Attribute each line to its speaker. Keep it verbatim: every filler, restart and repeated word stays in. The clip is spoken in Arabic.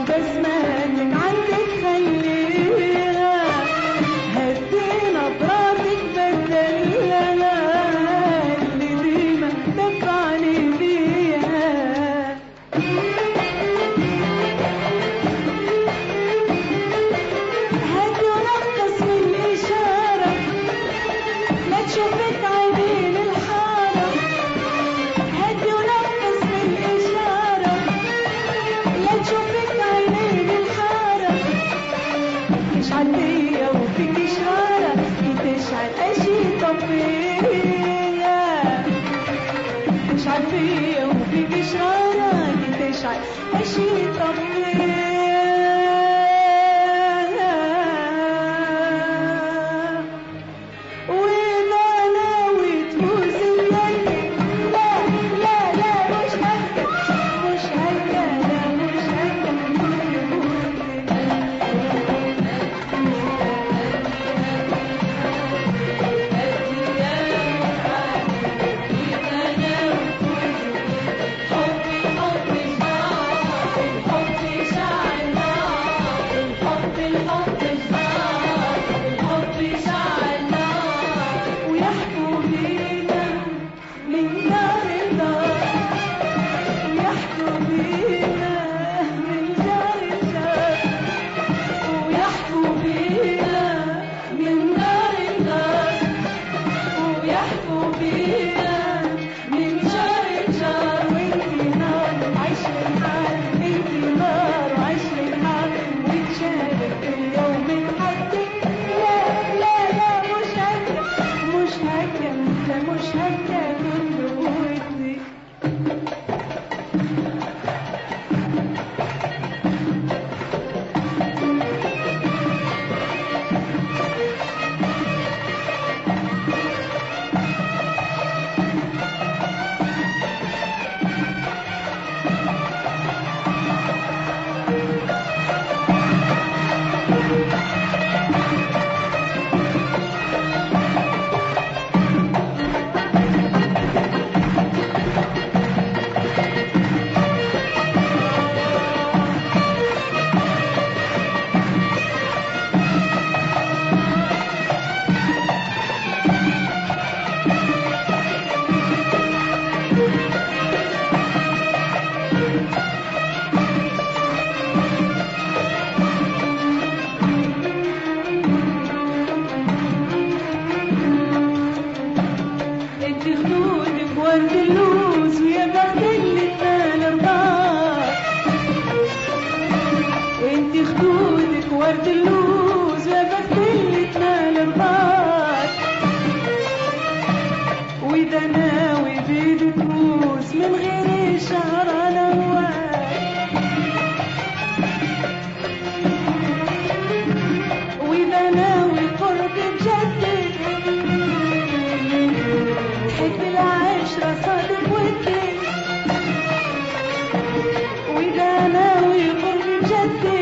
Speaker 1: وبسماتك عندك خليها، هدي نظراتك بدلها اللي ديما دفعني بيها. هدي ونقص من الإشارة لا تشوفك عينين الحارة، هدي ونقص من الإشارة لا تشوفك عينين الحارة. تشعل بيا وفيك إشارة تشعل أشي طفية، تشعل بيا وفيك إشارة تشعل أشي طفية. وإذا ناوي تفوز بيدي لا لا لا مش هكا مش هكا لا مش هكا ويحكوا بينا من دار الدار، ويحكوا بينا من دار الدار، ويحكوا بينا من دار الدار، ويحكوا بينا من جار الجار. وانتي نار عيش الحال، انتي نار عيش الحال، وتشارك كل يوم حدك لا لا لا مش هكا مش هكا لا مش هكا كل ودي. انت خدودك ورد اللوز ويا بخت اللي تنال رضاك، وانت خدودك ورد اللوز ويا بخت اللي تنال رضاك. واذا ناوي بيدك تفوز من غير اشاره نواك، واذا ناوي قرب بجدك حب العشرة صادق ودك، وإذا ناوي قرب بجدك